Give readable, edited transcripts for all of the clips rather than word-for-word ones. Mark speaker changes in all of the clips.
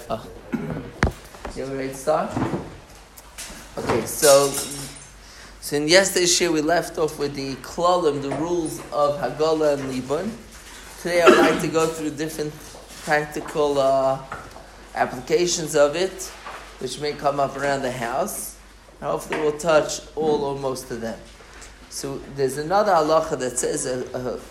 Speaker 1: Oh. You ready to start? Okay, so in yesterday's shir we left off with the klalim, the rules of Hagala and Libun. Today I would like to go through different practical applications of it, which may come up around the house. And hopefully we'll touch all or most of them. So there's another halacha that says a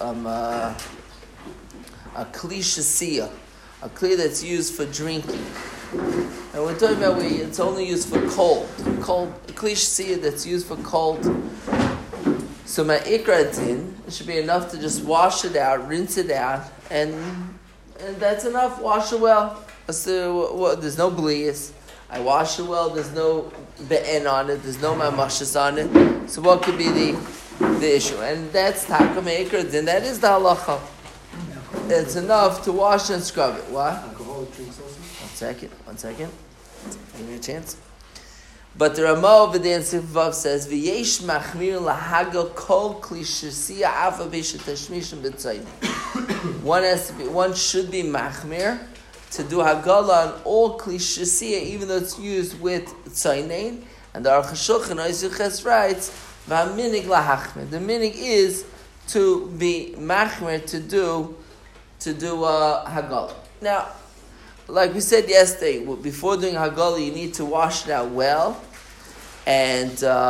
Speaker 1: kli shesiyah, a kli that's used for drinking. And we're talking about it's only used for cold. A kli shesiyah that's used for cold. So my ikra din, it should be enough to just wash it out, rinse it out, and that's enough. Wash it well. So, there's no blias. I wash it well. There's no be'en on it. There's no mamashas on it. So what could be the issue? And that's taka ikra din. That is the halacha. It's enough to wash and scrub it. What?
Speaker 2: Alcoholic drinks also?
Speaker 1: One second. Give me a chance. But the Ramah over there in Sif Vav says, "V'yesh machmir lahagel kol kli shesiyah afa b'shetashmishim b'tzayim." One should be machmir to do hagala on all kli shesiyah, even though it's used with tzaynein. And the Aruch HaShulchan Oisiches writes, "V'aminig lahachmir." The minig is to be machmir to do hagala. Now, like we said yesterday, before doing hagala, you need to wash it out well, and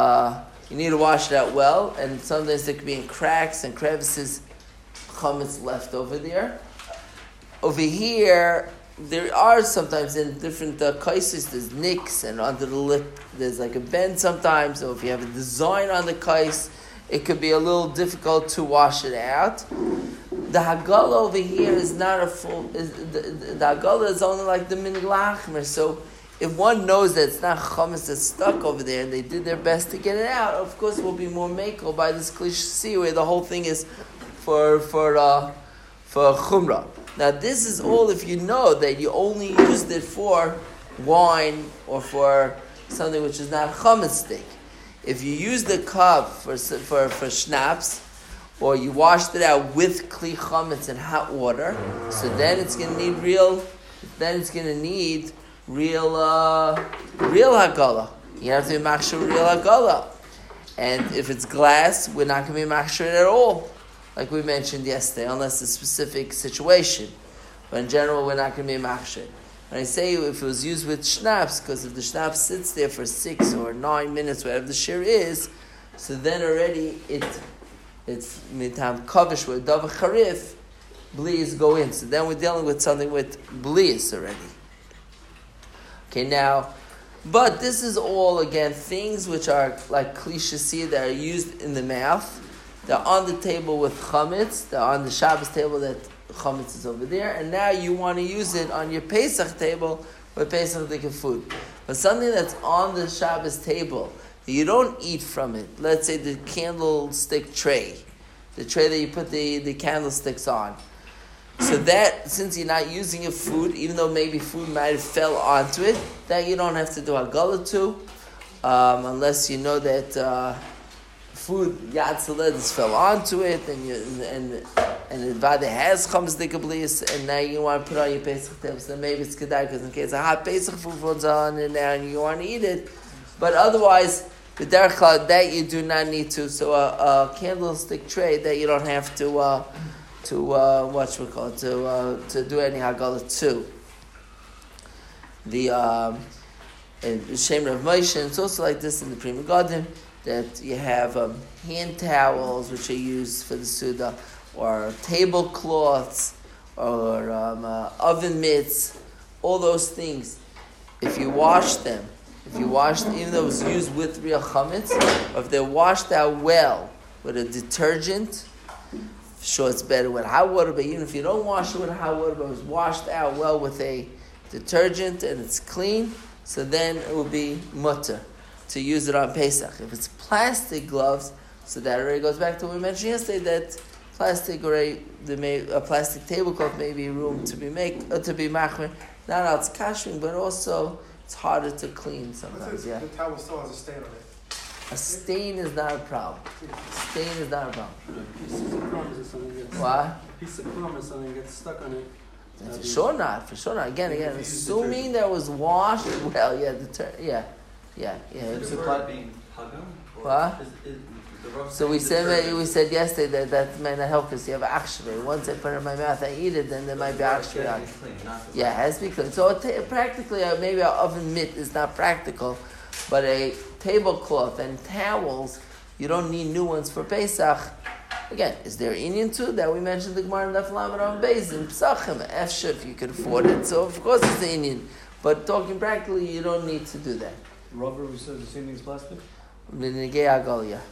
Speaker 1: sometimes there could be in cracks and crevices, chametz left over there. Over here, there are sometimes in different kaisis, there's nicks, and under the lip, there's like a bend sometimes, or if you have a design on the kais, it could be a little difficult to wash it out. The hagala over here is not a full. The hagala is only like the minig lachmer. So, if one knows that it's not chametz that's stuck over there, and they did their best to get it out, of course, we'll be more makel by this kli shesiyah, where the whole thing is for chumrah. Now, this is all if you know that you only used it for wine or for something which is not chametz stick. If you use the cup for schnapps, or you washed it out with kli chametz and hot water, so then it's going to need real hagala. You have to be machshir real hagala. And if it's glass, we're not going to be machshir it at all, like we mentioned yesterday, unless it's a specific situation. But in general, we're not going to be machshir. When I say if it was used with schnapps, because if the schnapps sits there for 6 or 9 minutes, whatever the shir is, so then already it's mitam kavish with davar charif, blias go in. So then we're dealing with something with blias already. Okay, now, but this is all again things which are like kli shesiyah that are used in the mouth. They're on the table with chametz. They're on the Shabbos table that chametz is over there, and now you want to use it on your Pesach table with Pesach food. But something that's on the Shabbos table, you don't eat from it. Let's say the candlestick tray, the tray that you put the candlesticks on. So that, since you're not using it food, even though maybe food might have fell onto it, that you don't have to do hagala to, unless you know that food yatzaledis fell onto it, and the vada has chametz dikablis, and now you want to put on your Pesach table. So maybe it's kedai because in case a hot Pesach food falls on it now and you want to eat it. But otherwise, the derech klal that you do not need to. So a candlestick tray that you don't have to do any hagala to. The Shem Rav Moshe, it's also like this in the Pri Megadim, that you have hand towels which are used for the Suda, or tablecloths, or oven mitts, all those things. If you wash them, even though it was used with real chametz, or if they're washed out well with a detergent, sure it's better with hot water, but even if you don't wash it with hot water, but it was washed out well with a detergent and it's clean, so then it will be mutter to use it on Pesach. If it's plastic gloves, so that already goes back to what we mentioned yesterday, that plastic a plastic tablecloth may be room to be machmer, not out kashmir, but also it's harder to clean sometimes.
Speaker 2: The towel still has a stain on it.
Speaker 1: A stain is not a problem. Stain is not a problem.
Speaker 2: A piece of crumb or something gets...
Speaker 1: What?
Speaker 2: A piece of crumb or something gets stuck on it.
Speaker 1: For sure not. Again, assuming that was washed well,
Speaker 3: Is it being hagam?
Speaker 1: What? So we said yesterday that may not help because you have akshvei. Once I put it in my mouth, I eat it, then there might be akshvei. Yeah, it has to be clean. So practically, maybe an oven mitt is not practical, but a tablecloth and towels, you don't need new ones for Pesach. Again, is there Indian too that we mentioned the Gemara in Daf Lamed on Beis in Pesachim? Efshar if you could afford it. So of course it's the Indian, but talking practically, you don't need to do that.
Speaker 2: Rubber, we said the same thing as plastic?
Speaker 1: B'negei agol, yeah.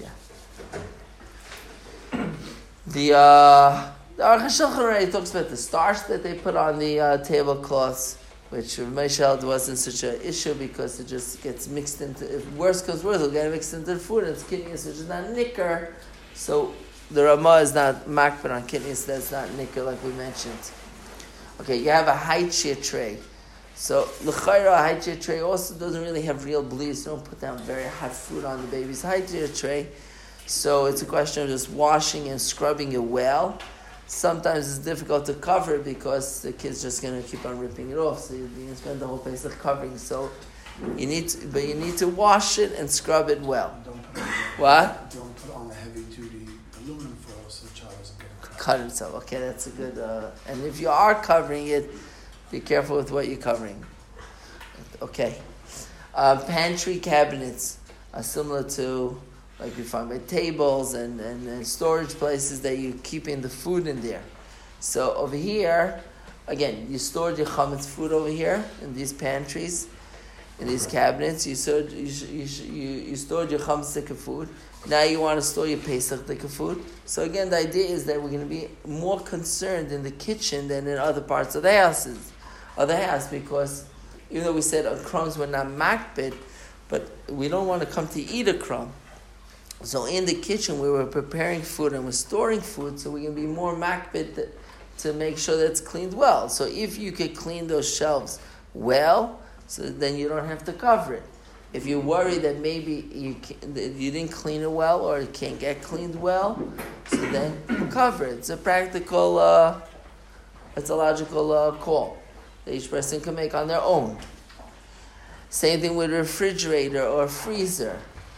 Speaker 1: The Aruch HaShulchan already talks about the starch that they put on the tablecloths, which Moshe held wasn't such an issue because it just gets mixed into. If worse comes worse, it'll get mixed into the food. And it's kidneys, which is not nicker. So the Ramah is not makbid on kidneys. That's not nicker, like we mentioned. Okay, you have a high chair tray. So l'chayra, a high chair tray also doesn't really have real bleeds. You don't put down very hot food on the baby's high chair tray. So it's a question of just washing and scrubbing it well. Sometimes it's difficult to cover it because the kid's just going to keep on ripping it off. So you spend the whole Pesach covering. So you need to wash it and scrub it well. What?
Speaker 2: Don't put on the heavy duty aluminum foil so the child doesn't get it.
Speaker 1: Cut himself. Okay, that's a good. And if you are covering it, be careful with what you're covering. Okay. Pantry cabinets are similar to, like you find by tables and storage places that you're keeping the food in there. So over here, again, you stored your chametz food over here in these pantries, in these cabinets. You stored your chametz food. Now you want to store your Pesach food. So again, the idea is that we're going to be more concerned in the kitchen than in other parts of the house, because even though we said crumbs were not makbid, but we don't want to come to eat a crumb. So in the kitchen, we were preparing food and we're storing food, so we can be more makbid to make sure that it's cleaned well. So if you could clean those shelves well, so then you don't have to cover it. If you worry that maybe you didn't clean it well or it can't get cleaned well, so then cover it. It's a practical, it's a logical call that each person can make on their own. Same thing with a refrigerator or a freezer.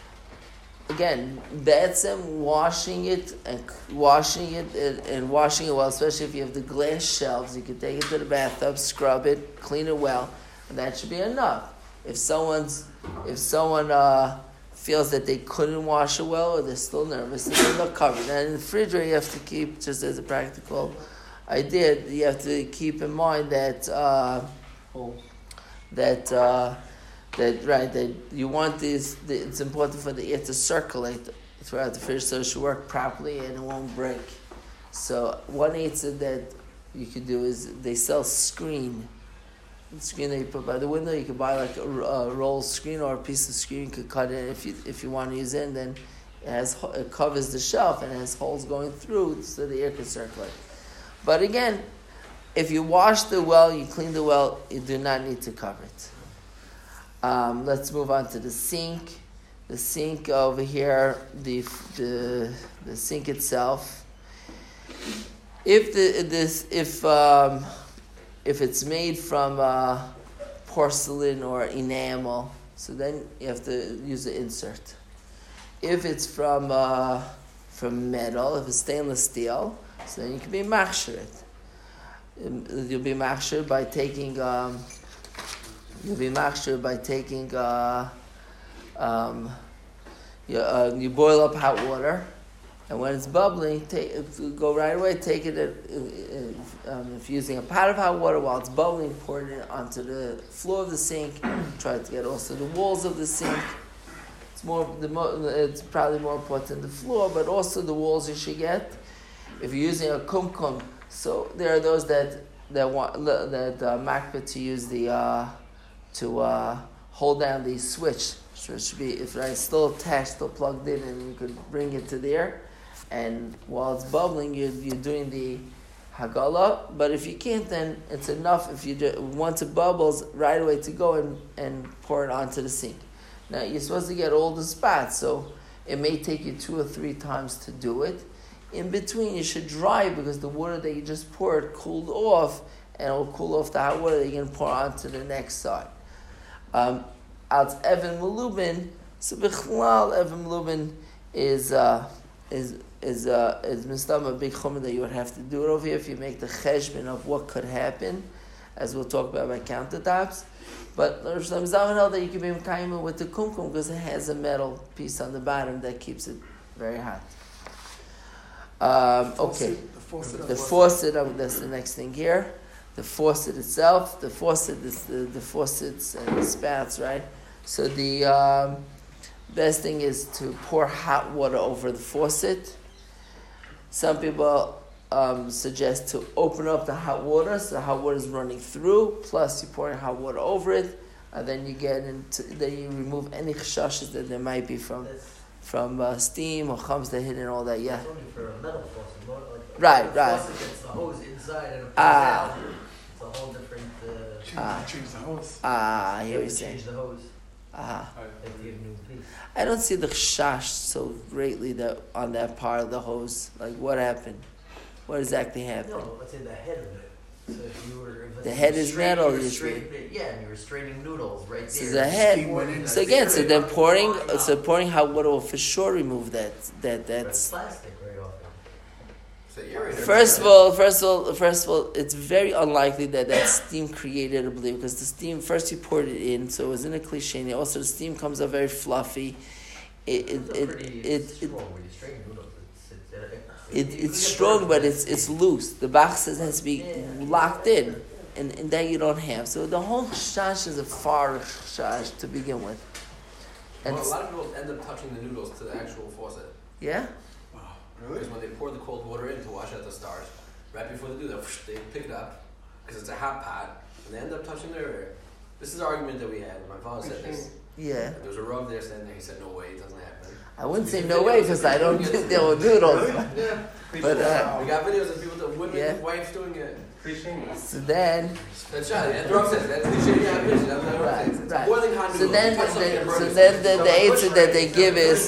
Speaker 1: Again, washing it washing it well, especially if you have the glass shelves, you can take it to the bathtub, scrub it, clean it well, and that should be enough. If someone feels that they couldn't wash it well or they're still nervous, then they'll cover it. And in the refrigerator, you have to keep, just as a practical idea, you have to keep in mind that you want this. It's important for the air to circulate throughout the fridge so it should work properly and it won't break. So one answer that you could do is they sell screen. The screen that you put by the window, you could buy like a roll screen or a piece of screen. You could cut it if you want to use it. And then it covers the shelf and it has holes going through so the air can circulate. But again, if you washed it well, you cleaned it well, you do not need to cover it. Let's move on to the sink. The sink over here, the sink itself. If it's made from porcelain or enamel, so then you have to use the insert. If it's from metal, if it's stainless steel, so then you can be machshir it. You'll be machshir by taking. You boil up hot water, and when it's bubbling, go right away. Take it. If you're using a pot of hot water while it's bubbling, pour it onto the floor of the sink. Try to get also the walls of the sink. It's probably more important the floor, but also the walls you should get. If you're using a kumkum, so there are those that makbid to use to hold down the switch. So it should be, if it's still attached, still plugged in, and you could bring it to there. And while it's bubbling, you're doing the hagala. But if you can't, then it's enough if you once it bubbles, right away to go and pour it onto the sink. Now you're supposed to get all the spots, so it may take you 2 or 3 times to do it. In between, you should dry because the water that you just poured cooled off, and it will cool off the hot water that you're going to pour onto the next side. Out Evan Melubin, so Bichlal Evan Melubin is mistam a big chumrah that you would have to do it over here if you make the cheshbon of what could happen, as we'll talk about by countertops. But there's some Zalman that you can be mekayim with the kumkum because it has a metal piece on the bottom that keeps it very hot. Okay, the faucet. That's the next thing here. The faucet itself. The faucet is the faucets and the spouts, right? So the best thing is to pour hot water over the faucet. Some people suggest to open up the hot water, so the hot water is running through, plus you pour hot water over it, and then you you remove any chashas that there might be from steam or chums that hit and all that. Yeah.
Speaker 3: It's only for a metal faucet, more like
Speaker 1: right.
Speaker 3: The faucet gets the hose inside and it comes out. It's a whole different.
Speaker 2: Change the hose.
Speaker 1: I hear you saying.
Speaker 3: Change the hose.
Speaker 1: I don't see the chash so greatly that on that part of the hose. Like what happened? What exactly happened?
Speaker 3: No, let's say the head of it. So if you were,
Speaker 1: the head is metal usually.
Speaker 3: And you were straining noodles right there.
Speaker 1: So the head. So again, so then pouring hot water will for sure remove that. That's
Speaker 3: plastic very often.
Speaker 1: First of all, it's very unlikely that steam created a blue because the steam first you poured it in, so it was in a cliche. And also the steam comes up very fluffy. It's strong, but it's loose. The Bach says it has to be locked in, and that you don't have. So the whole chash is a far chash to begin with.
Speaker 4: And a lot of people end up touching the noodles to the actual faucet.
Speaker 1: Yeah?
Speaker 2: Wow, really?
Speaker 4: Because when they pour the cold water in to wash out the starch, right before they do that, they pick it up, because it's a hot pot, and they end up touching their... This is the argument that we had. My father said this.
Speaker 1: Yeah.
Speaker 4: There was a Rav there standing there, he said, no way, it doesn't happen.
Speaker 1: I wouldn't say no way, because I don't think there were noodles.
Speaker 4: Yeah.
Speaker 1: But,
Speaker 4: we got videos of people, women, wives doing it.
Speaker 1: So then...
Speaker 4: That's right, that's what I'm saying. That's cliche, yeah, that's what I'm saying.
Speaker 1: Right.
Speaker 4: Boiling hot noodles.
Speaker 1: So then the answer that they give is...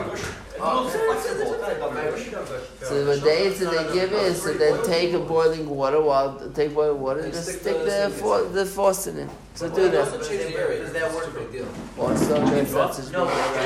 Speaker 1: So what the answer they give is, so then take boiling water and just stick the faucet in. So do that.
Speaker 4: Does that work? Big deal.
Speaker 1: Also, that's such a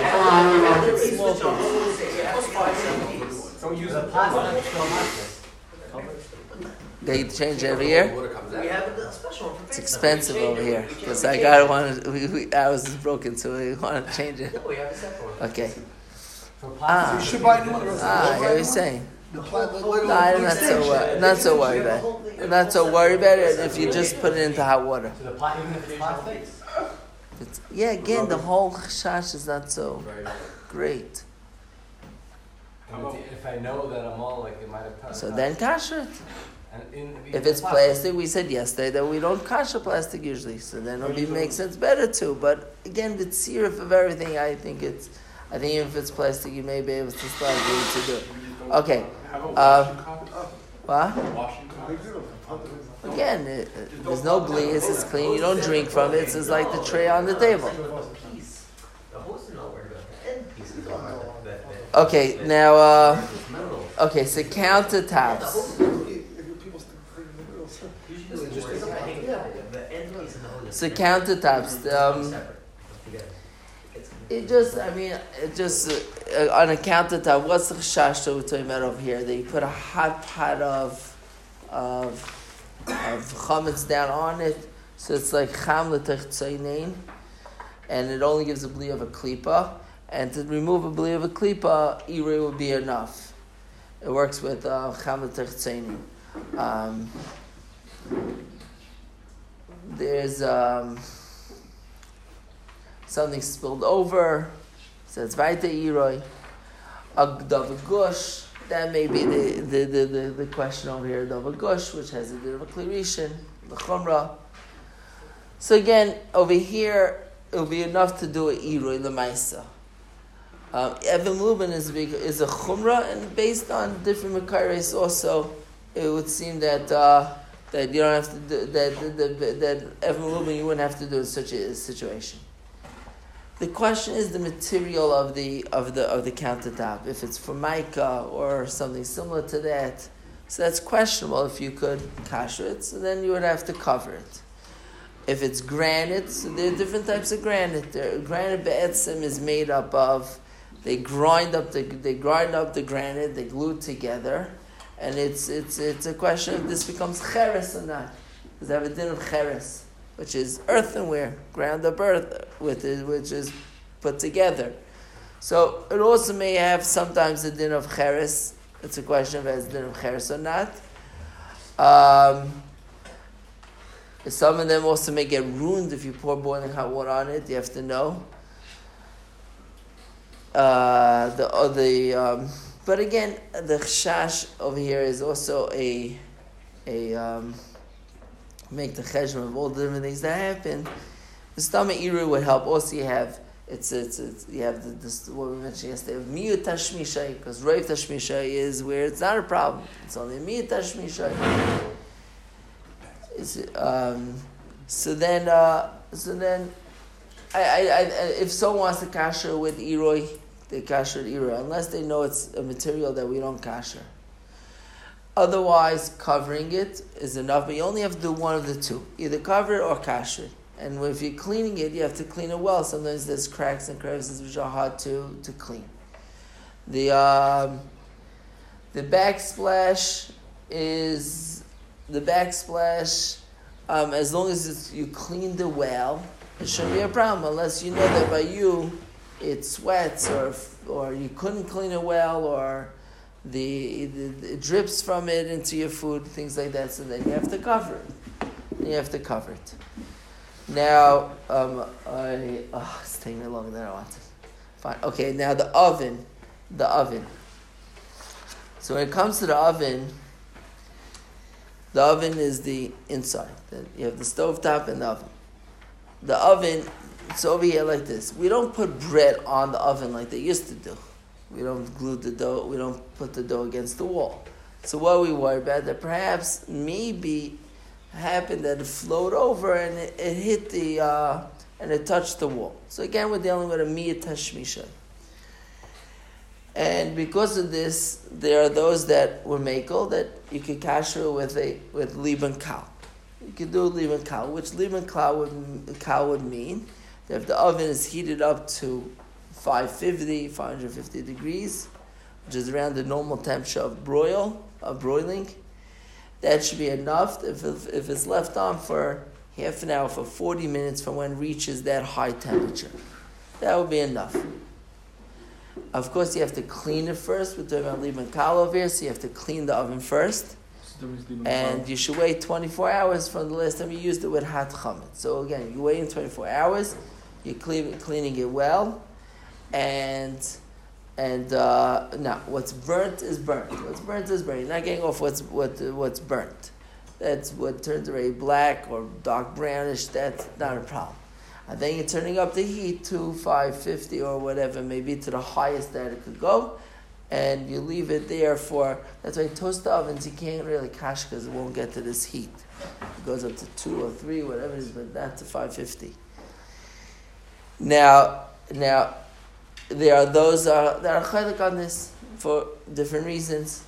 Speaker 3: Don't use a plastic.
Speaker 1: They get changed every year.
Speaker 3: We have a special one for
Speaker 1: It's expensive over here because I was broken, so we want to change it.
Speaker 3: No, we have a separate one.
Speaker 1: Okay.
Speaker 2: You should buy new ones.
Speaker 1: I hear you saying.
Speaker 2: The plastic.
Speaker 1: No, I'm not so worried about it. I'm not so worried about it if you just put it into hot water.
Speaker 3: Even if it's plastic?
Speaker 1: Again, the whole chash is not so great.
Speaker 5: If I know that I'm all like it might have passed.
Speaker 1: So then kasher it.
Speaker 5: And
Speaker 1: If it's plastic, we said yesterday that we don't kasher plastic usually. So then it makes sense better too. But again, the tziruf of everything, I think if it's plastic, you may be able to start to do it. Okay. What? Again, there's no bleas, it's clean, you don't drink from it, it's like the tray on the table. Okay, now, so countertops. So countertops, on a countertop, what's the chash that we're talking about over here? That you put a hot pot of chametz down on it, so it's like cham l'tech tzaynein, and it only gives a bli of a klipa. And to remove a bli of a klipa, irei would be enough. It works with cham l'tech tzaynein. There's something spilled over, so it's vaita iroi. Agdav gush, that may be the question over here. Agdav gush, which has a bit of a klirishin, the chumrah. So again, over here, it will be enough to do a iroi lemaisa. Evan Lubin is a chumrah, and based on different makaris also, it would seem that you don't have to do that Evan Lubin you wouldn't have to do in such a situation. The question is the material of the countertop. If it's formica or something similar to that, so that's questionable if you could kasher it. So then you would have to cover it. If it's granite, so there are different types of granite. Granite be'etzim is made up of. They grind up the granite. They glue it together, and it's a question if this becomes cheres or not. Because they have a din of cheres, which is earthenware, ground up earth, which is put together. So it also may have sometimes a din of cheres. It's a question of has a din of cheres or not. Some of them also may get ruined if you pour boiling hot water on it. You have to know. But again, the chash over here is also a make the cheshbon of all the different things that happen. The stomach iru would help. Also, you have you have this what we mentioned yesterday of miyut tashmishay, because reiv tashmishay is where it's not a problem. It's only miyut tashmishay. So then, if someone wants to kasher with iroi, they kasher iroi, unless they know it's a material that we don't kasher. Otherwise, covering it is enough, but you only have to do one of the two. Either cover it or kasher it. And if you're cleaning it, you have to clean it well. Sometimes there's cracks and crevices which are hard to clean. The backsplash is... as long as you cleaned it well, it shouldn't be a problem, unless you know that by you it sweats or you couldn't clean it well, or it drips from it into your food, things like that. So then you have to cover it. Now, it's taking me longer than I wanted. Fine. Okay. Now the oven. So when it comes to the oven is the inside. You have the stovetop and the oven. The oven, it's over here like this. We don't put bread on the oven like they used to do. We don't glue the dough. We don't put the dough against the wall. So what we worry about that perhaps maybe happened that it flowed over and it hit and it touched the wall. So again, we're dealing with a miyut tashmisha. And because of this, there are those that were makel that you could kasher with liban kal. You could do liban kal, which liban kal would mean that if the oven is heated up to 550 degrees, which is around the normal temperature of broiling, that should be enough. If it's left on for half an hour, for 40 minutes from when it reaches that high temperature, that would be enough. Of course, you have to clean it first. We're talking about liban kal over here, so you have to clean the oven first. And you should wait 24 hours from the last time you used it with hot chametz. So again, you're waiting 24 hours, you're cleaning it well, and now what's burnt is burnt. You're not getting off what's burnt. That's what turns already black or dark brownish. That's not a problem. And then you're turning up the heat to 550 or whatever, maybe to the highest that it could go, and you leave it there for. That's why toaster ovens you can't really cash because it won't get to this heat. It goes up to 2 or 3, whatever it is, but not to 550. Now there are those that are chaylik on this for different reasons.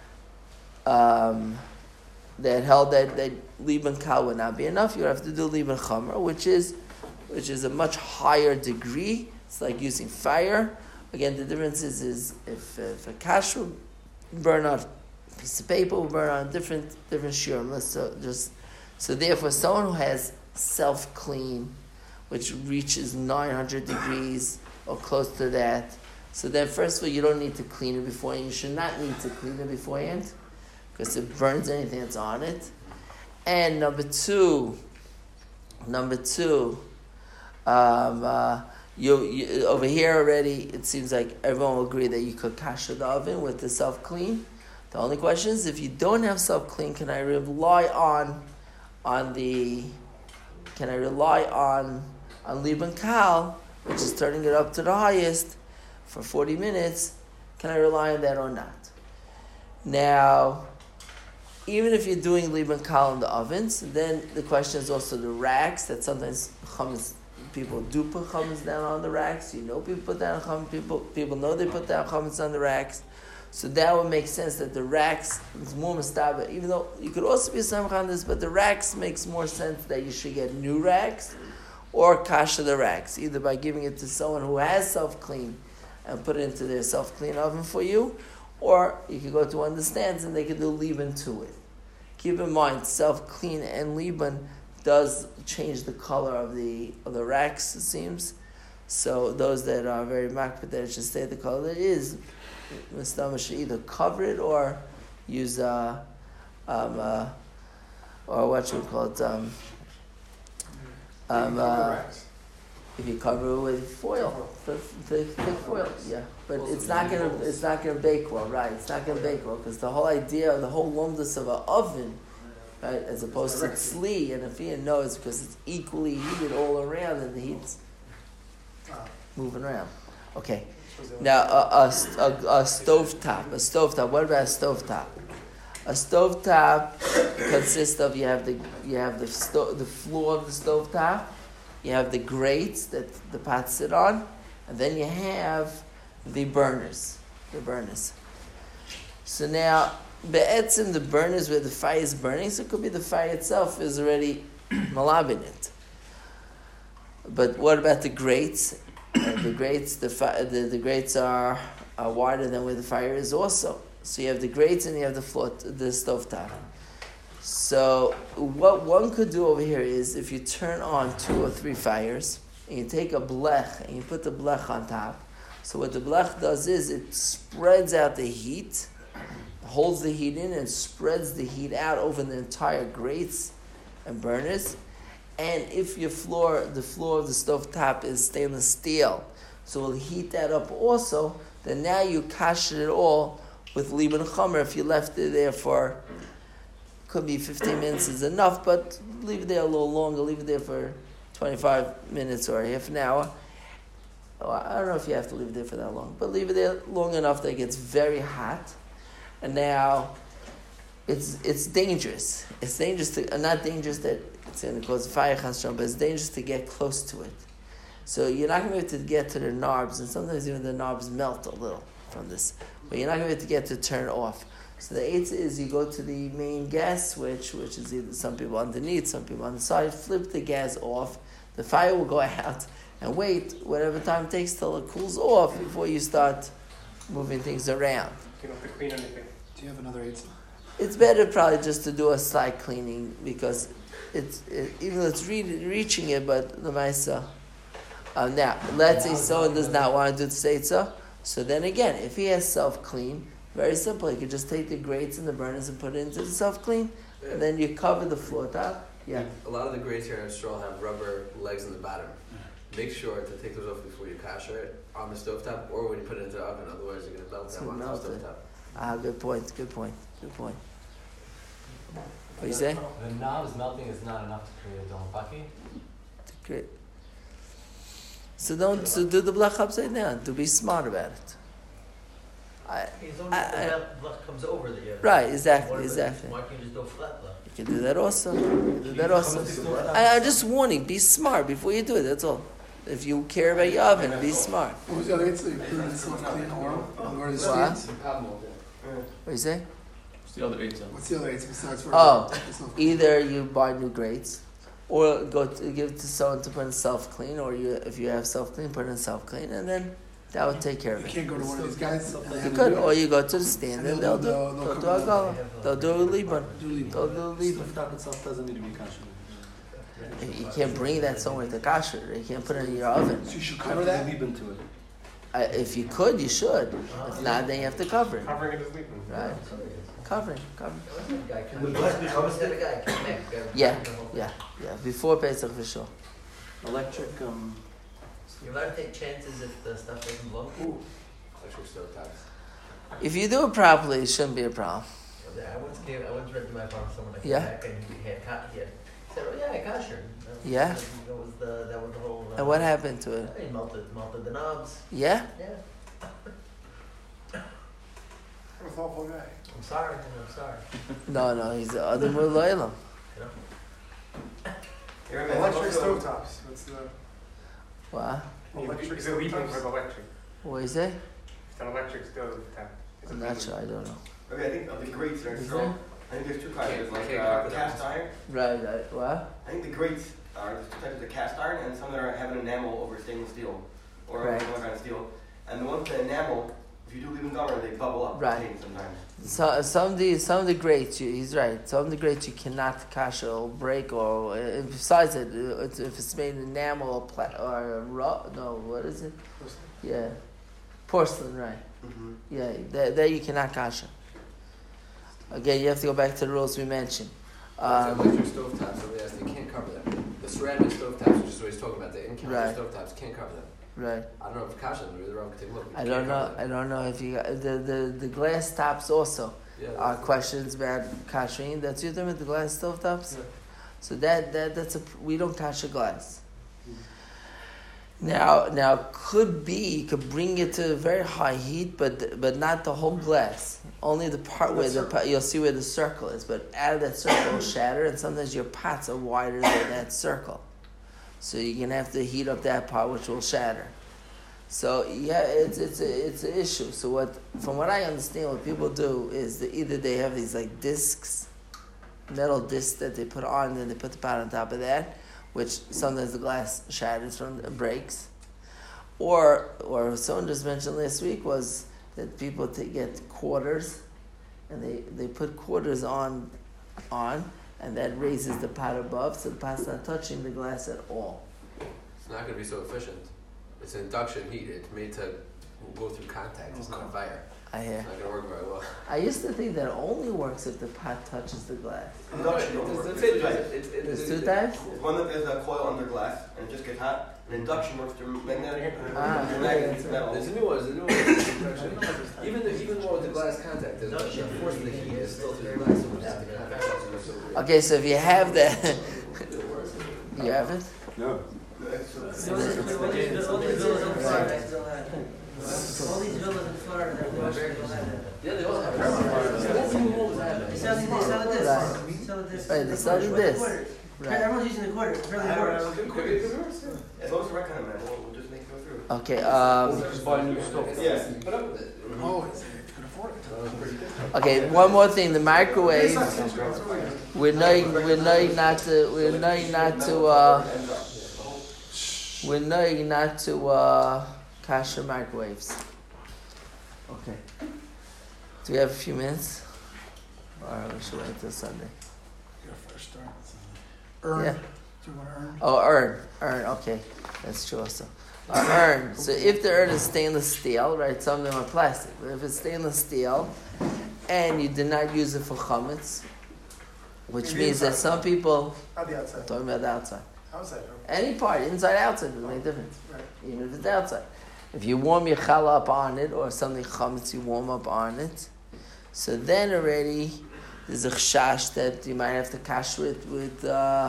Speaker 1: That held that liban kal would not be enough. You have to do liban chamer, which is a much higher degree. It's like using fire. Again, the difference is if a kash will burn on a piece of paper, will burn on different shiurim. So therefore, someone who has self-clean, which reaches 900 degrees or close to that, so then first of all, you don't need to clean it beforehand. You should not need to clean it beforehand because it burns anything that's on it. And number two, you over here already, it seems like everyone will agree that you could kasher the oven with the self-clean. The only question is, if you don't have self-clean, can I rely on liban kal, which is turning it up to the highest for 40 minutes? Can I rely on that or not? Now, even if you're doing liban kal in the ovens, then the question is also the racks that sometimes people do put chametz down on the racks. You know people put down chametz. People know they put down chametz on the racks. So that would make sense that the racks is more mustaba. Even though you could also be samach on this, but the racks makes more sense that you should get new racks or kasha the racks, either by giving it to someone who has self-clean and put it into their self-clean oven for you, or you could go to one that stands and they could do liban to it. Keep in mind, self-clean and liban does change the color of the racks, it seems. So those that are very makpid that it should stay the color that it is, Mustama should either cover it or use or what you would call it, if you cover it with foil, thick foil, yeah. But it's not gonna bake well, right? It's not gonna bake well because the whole idea, the whole lumdus of an oven, right, as opposed to tzli and a fiyah, no, it's because it's equally heated all around and the heat's moving around. Okay. Now a stovetop. What about a stovetop? A stovetop consists of you have the floor of the stovetop, you have the grates that the pots sit on, and then you have the burners. So now, be'etzim, the burners where the fire is burning, so it could be the fire itself is already malabin it. But what about the grates? The grates are wider than where the fire is also. So you have the grates and you have the stovetop. So what one could do over here is if you turn on 2 or 3 fires and you take a blech and you put the blech on top. So what the blech does is it spreads out the heat, holds the heat in and spreads the heat out over the entire grates and burners. And if the floor of the stovetop is stainless steel, so we'll heat that up also, then now you kasher it all with liban chomer. If you left it there for, could be 15 minutes is enough, but leave it there a little longer, leave it there for 25 minutes or half an hour. Oh, I don't know if you have to leave it there for that long, but leave it there long enough that it gets very hot. And now it's dangerous. It's dangerous to, not dangerous that it's going to cause fire, but it's dangerous to get close to it. So you're not going to be able to get to the knobs, and sometimes even the knobs melt a little from this. But you're not going to be able to get to turn off. So the eighth is you go to the main gas switch, which is either some people underneath, some people on the side, flip the gas off, the fire will go out, and wait whatever time it takes till it cools off before you start moving things around.
Speaker 6: You don't have to clean anything.
Speaker 2: Do you have another eitzah?
Speaker 1: It's better probably just to do a slight cleaning because even though it's reaching it, but the Maisa. Now, let's say someone does not want to do the Seitzah. So then again, if he has self-clean, very simple. You could just take the grates and the burners and put it into the self-clean, and then you cover the floor top. Yeah.
Speaker 4: A lot of the grates here in straw have rubber legs in the bottom. Make sure to take those off before you kasher it on the stovetop or when you put it into the oven. Otherwise, you're going to melt down on the stovetop.
Speaker 1: Good point. What do you say?
Speaker 5: The knobs melting is not enough to create a domapaki.
Speaker 1: Great. So do the blech upside down. To be smart about it.
Speaker 3: It's only the blech comes over the other.
Speaker 1: Right, exactly.
Speaker 3: Why can't you just do a flat blech?
Speaker 1: You can do that also. I'm just warning. Be smart before you do it. That's all. If you care about your oven, be smart.
Speaker 2: What was the other eitzah? You put it in self-clean or where the
Speaker 1: What?
Speaker 2: steam?
Speaker 1: What do you say?
Speaker 7: What's the other eitzah?
Speaker 2: What's the other eitzah besides for self-clean?
Speaker 1: Either you buy new grates, or go to give it to someone to put in self-clean, or if you have self-clean, put in self-clean, and then that would take care of
Speaker 2: You
Speaker 1: it.
Speaker 2: can't go to one of these guys.
Speaker 1: You could, or you go to the stand and they'll do a gala. They'll do a liban. They'll do a liban.
Speaker 7: Stovetop itself doesn't need to be kosher.
Speaker 1: You can't bring that somewhere to kasher. You can't put it in your oven.
Speaker 2: So you should cover that?
Speaker 7: Leave into it.
Speaker 1: If you could, you should. If not, then you have to cover it.
Speaker 6: Covering it is leaking.
Speaker 1: Right? Covering.
Speaker 3: Yeah.
Speaker 1: Yeah. Before Pesach for sure.
Speaker 7: Electric,
Speaker 3: You're allowed to take chances if the stuff doesn't blow.
Speaker 4: Electric stovetops.
Speaker 1: If you do it properly, it shouldn't be a problem.
Speaker 3: I once rented my farm someone that came
Speaker 1: Yeah.
Speaker 3: back and he had said, "Oh yeah, I kasher."
Speaker 1: Yeah.
Speaker 3: That was the whole.
Speaker 1: And what happened to it?
Speaker 3: He melted the knobs.
Speaker 1: Yeah?
Speaker 3: Yeah.
Speaker 2: What a thoughtful guy.
Speaker 3: I'm sorry.
Speaker 1: No, he's the other Mulaylam.
Speaker 6: Electric stovetops. What's the...
Speaker 1: What?
Speaker 6: Electric is illegal for the electric.
Speaker 1: What is it?
Speaker 6: It's an electric still temp. It's
Speaker 1: I'm
Speaker 6: a
Speaker 1: not
Speaker 6: illegal.
Speaker 1: sure. I don't know.
Speaker 8: Okay, I think of the grates are
Speaker 1: Is
Speaker 8: so.
Speaker 1: there?
Speaker 8: I think there's two kinds. There's like
Speaker 4: Can't cover that.
Speaker 8: cast iron.
Speaker 1: Right. What?
Speaker 8: I think the grates are there's two types of cast iron and some that are have an enamel over stainless steel or
Speaker 1: Right.
Speaker 8: some other kind of steel. And the ones with the enamel, if you do leave them gummer, they bubble up.
Speaker 1: Right.
Speaker 8: Pain sometimes.
Speaker 1: So some of the grates, he's right. Some of the grates you cannot kasha or break or besides it, if it's made enamel or what is it? Yeah, porcelain, right?
Speaker 8: Mm-hmm.
Speaker 1: Yeah, there you cannot kasha. Again, you have to go back to the rules we mentioned.
Speaker 4: Electric stove tops, somebody asked, they can't cover them. The ceramic stove tops, which is what he's talking about, the in-counter
Speaker 1: Right.
Speaker 4: stove tops can't cover them.
Speaker 1: Right.
Speaker 4: I don't know if Kasha, maybe they're wrong, take a look.
Speaker 1: I don't know. I don't know if you got the glass tops also
Speaker 4: Yeah,
Speaker 1: are questions about kashering. That's you doing with the glass stove tops.
Speaker 4: Yeah.
Speaker 1: So that's we don't kasher glass. Now could be you could bring it to very high heat, but not the whole glass. Only the part where you'll see where the circle is. But out of that circle will shatter, and sometimes your pots are wider than that circle. So you're gonna have to heat up that part, which will shatter. So yeah, it's an issue. So from what I understand, what people do is either they have these like discs, metal discs that they put on, and then they put the pot on top of that, which sometimes the glass shatters from breaks, or someone just mentioned last week was that people get quarters, and they put quarters on. And that raises the pot above, so the pot's not touching the glass at all.
Speaker 4: it's not going to be so efficient. It's an induction heat. It's made to go through contact. It's not fire.
Speaker 1: I hear.
Speaker 4: It's not going to work very well.
Speaker 1: I used to think that only works if the pot touches the glass.
Speaker 8: Induction don't work.
Speaker 4: It's
Speaker 8: It's two types.
Speaker 1: There's two types?
Speaker 8: There's one that there's a coil under glass and it just gets hot. And induction works through magnetic
Speaker 1: that's
Speaker 8: metal.
Speaker 4: There's a new one. There's a new one. Even more with the glass contact, the force of the heat is still through the glass. So it's not the contact.
Speaker 1: Okay, so if you have that, you have it?
Speaker 7: No.
Speaker 3: All these villas in Florida,
Speaker 4: Yeah, they all have it.
Speaker 3: they sell this.
Speaker 1: Right, they sell this. Right.
Speaker 3: Everyone's using the quarter. It really works.
Speaker 8: As long as the right kind of metal, we'll just make it go through.
Speaker 1: Okay,
Speaker 7: Just buy new stuff.
Speaker 8: Yeah.
Speaker 4: Put up with it.
Speaker 2: Oh, you can afford it.
Speaker 1: okay, one more thing, the microwave, we're knowing not to kasher microwaves. Okay. Do we have a few minutes? Or we should wait till Sunday?
Speaker 2: Get a fresh start. Earn.
Speaker 1: Yeah.
Speaker 2: Do you want to earn?
Speaker 1: Oh, urn, okay. That's true also. Urn. So if the urn is stainless steel, right, some of them are plastic, but if it's stainless steel and you did not use it for chametz, which means that some people,
Speaker 2: Not the outside.
Speaker 1: talking about the outside,
Speaker 2: Outside.
Speaker 1: any part, inside, outside, doesn't make a difference,
Speaker 2: Right.
Speaker 1: even if it's outside. If you warm your challah up on it, or something chametz you warm up on it, so then already there's a chashash that you might have to kasher it with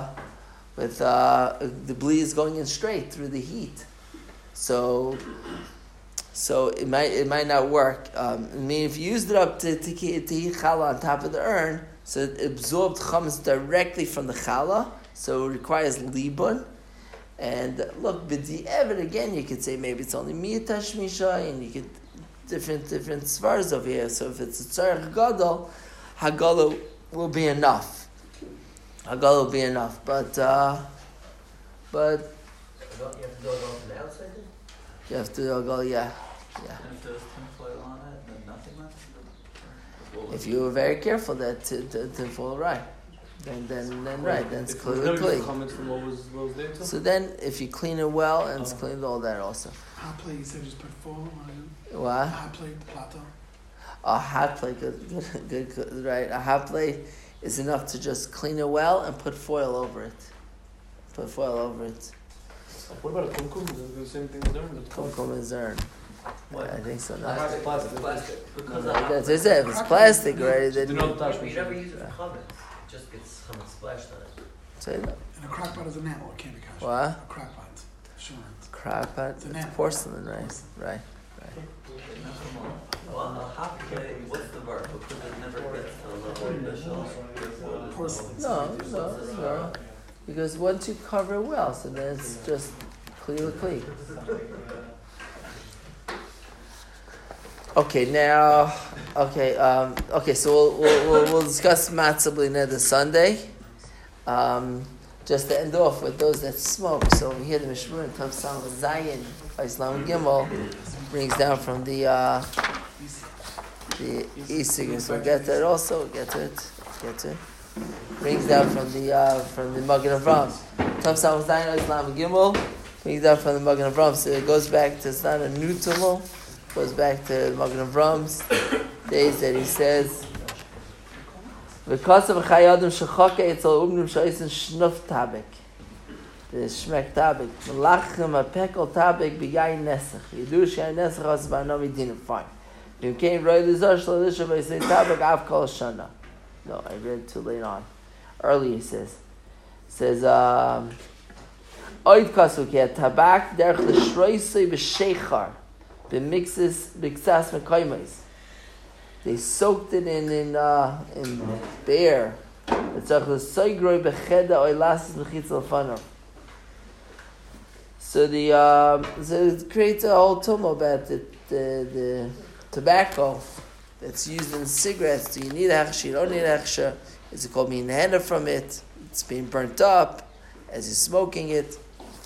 Speaker 1: the bleed going in straight through the heat. So it might not work. I mean, if you used it up to heat challah on top of the urn, so it absorbed chametz directly from the challah, so it requires libun. And look, b'di'evet again, you could say maybe it's only miyata shmisha, and you could different svars over here. So if it's a tzarech gadol, hagala will be enough. Hagala will be enough, but
Speaker 3: Don't you have to do it on the outside then?
Speaker 1: you have to hagala, yeah.
Speaker 7: And if there's tinfoil on it, then nothing left?
Speaker 1: If you were very careful that to fall right, then right, then it's clean.
Speaker 7: Comments from what was there too?
Speaker 1: So then, if you clean it well and it's cleaned all that also.
Speaker 2: Hot plate, you said just put foil on it.
Speaker 1: What?
Speaker 2: Hot plate, plato.
Speaker 1: A hot plate, good, right? A hot plate is enough to just clean it well and put foil over it. Put foil over it.
Speaker 7: What about a kumkum? Is it the same thing as urn?
Speaker 1: Kumkum is urn. I think so. No.
Speaker 4: Plastic.
Speaker 3: Because
Speaker 1: That's what I said. If it's plastic, right? Then
Speaker 7: Do not
Speaker 1: you
Speaker 7: touch
Speaker 3: you never use it for chametz. It just gets chametz splashed on it.
Speaker 1: say that.
Speaker 2: And a crock pot is enamel. It can't be kosher.
Speaker 1: What?
Speaker 2: A crock pot. Sure.
Speaker 1: Crab pot.
Speaker 2: It's
Speaker 1: It's
Speaker 2: enamel.
Speaker 1: porcelain, right? Right.
Speaker 9: Well, a hot plate, what's the verb? Because it never gets to the level of
Speaker 2: Porcelain.
Speaker 1: No. Because once you cover it well, so then it's just Kli l'kli. Okay, now, so we'll discuss matzah b'li neder Sunday. Just to end off with those that smoke. So over here, the Mishmur in Tav Sam Zayin, Islam Gimel, brings down from the e-cigarettes. We'll get to it also. Get to it. Brings down from the Magen Avram. Tav Sam Zayin, Islam Gimel, brings down from the Magen Avram. So it goes back to, it's not a new tumul. Goes back to the Magen Avram's days that he says, "Because of Chayyadim shechake etzel umnim shayisen shnuf tabek, the shmek tabek, melachem apekel tabek b'yayin nesach. Yidu sheyayin nesach has ba'anomi dinim. Fine. If came right to Zosh l'lisha b'yisei tabek av kol shana." No, I read it too late on. Early he says, "Oid kasu ki tabak derech l'shroisei b'sheichar b'mixas mekaymes." They soaked it in beer. So it creates a whole tumult about the tobacco that's used in cigarettes. Do you need hechsher? You don't need hechsher. Is it called being henna from it? It's being burnt up as you're smoking it.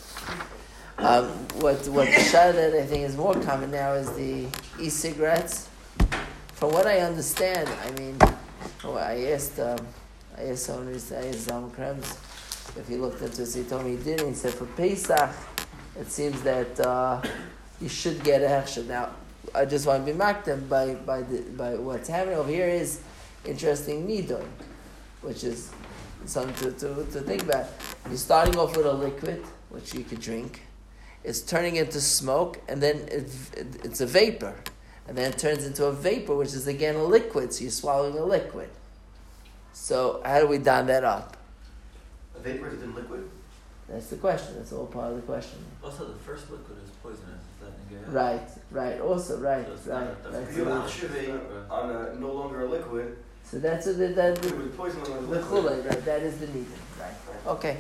Speaker 1: What the shah that I think is more common now is the e-cigarettes. From what I understand, I asked someone, I asked Zalman Krebs if he looked into it. He told me he didn't. He said for Pesach, it seems that you should get a hechsher. Now, I just want to be mocked them by what's happening over here is interesting midon, which is something to think about. You're starting off with a liquid, which you could drink. It's turning into smoke, and then it's a vapor. And then it turns into a vapor, which is again a liquid, so you're swallowing a liquid. So how do we don that up?
Speaker 8: A vapor is in liquid?
Speaker 1: That's the question. That's all part of the question.
Speaker 9: Also, the first liquid is poisonous. Is that negated?
Speaker 1: Right. Also, right.
Speaker 8: If you have on no longer a liquid,
Speaker 1: so that's what
Speaker 8: it was poison on the
Speaker 1: the
Speaker 8: liquid.
Speaker 1: chulei, right? That is the needle, right? Okay.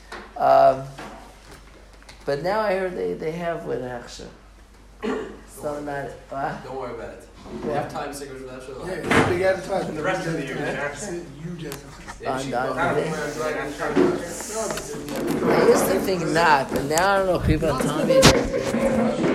Speaker 1: But now I heard they have with hechsher. So not
Speaker 4: Don't worry about it. We have time cigarettes for that show.
Speaker 2: Yeah, big advertisement.
Speaker 6: The rest of the year,
Speaker 2: You just.
Speaker 4: Yeah,
Speaker 1: on
Speaker 4: she-
Speaker 1: the-
Speaker 6: I
Speaker 1: I used to think not, but now I don't know. People are telling me that